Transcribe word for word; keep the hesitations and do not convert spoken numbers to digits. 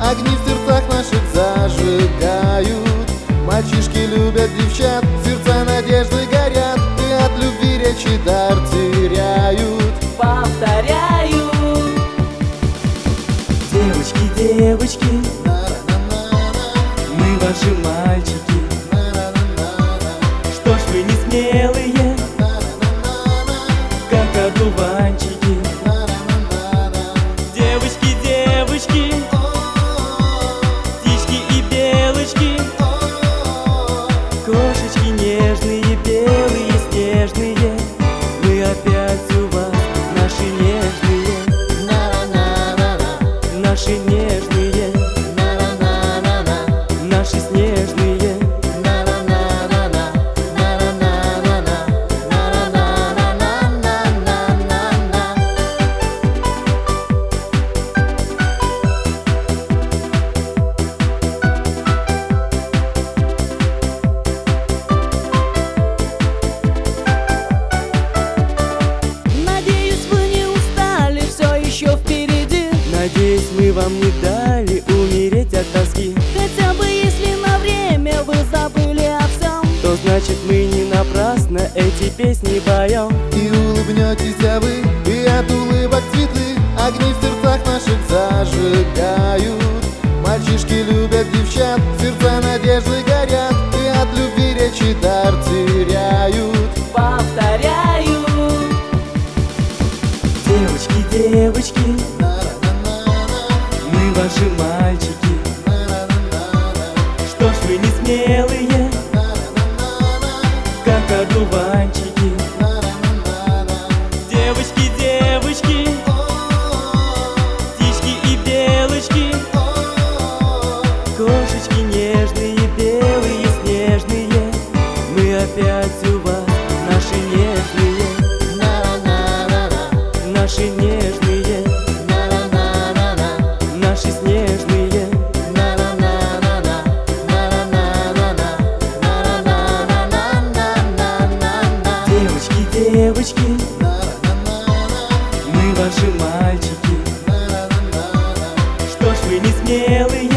огни в сердцах наших зажигают. Мальчишки любят девчат, сердца надежды горят, и от любви речи дар теряют. Повторяю. Девочки, девочки, мы ваши мальчики. Что ж вы не смелые, как одуванчики. Девочки, девочки, птички и белочки, кошечки нежные, белые, снежные, мы опять у вас, наши нежные, наши нежные, наши снежные. Надеюсь, мы вам не дали умереть от тоски. Хотя бы если на время вы забыли о всем, то значит мы не напрасно эти песни поем. И улыбнетесь вы, и от улыбок цветы огни в сердцах наших зажигают. Мальчишки любят девчат, сердца надежды горят, и от любви речи дар теряют. Повторяю. Девочки, девочки, мы ваши мальчики. Что ж вы не смелые, как одуванчики. Девочки, девочки, птички и белочки, кошечки нежные, белые, снежные, мы опять у вас, наши нежные, наши нежные, наши снежные. Девочки, девочки, мы ваши мальчики. Что ж вы не смелые,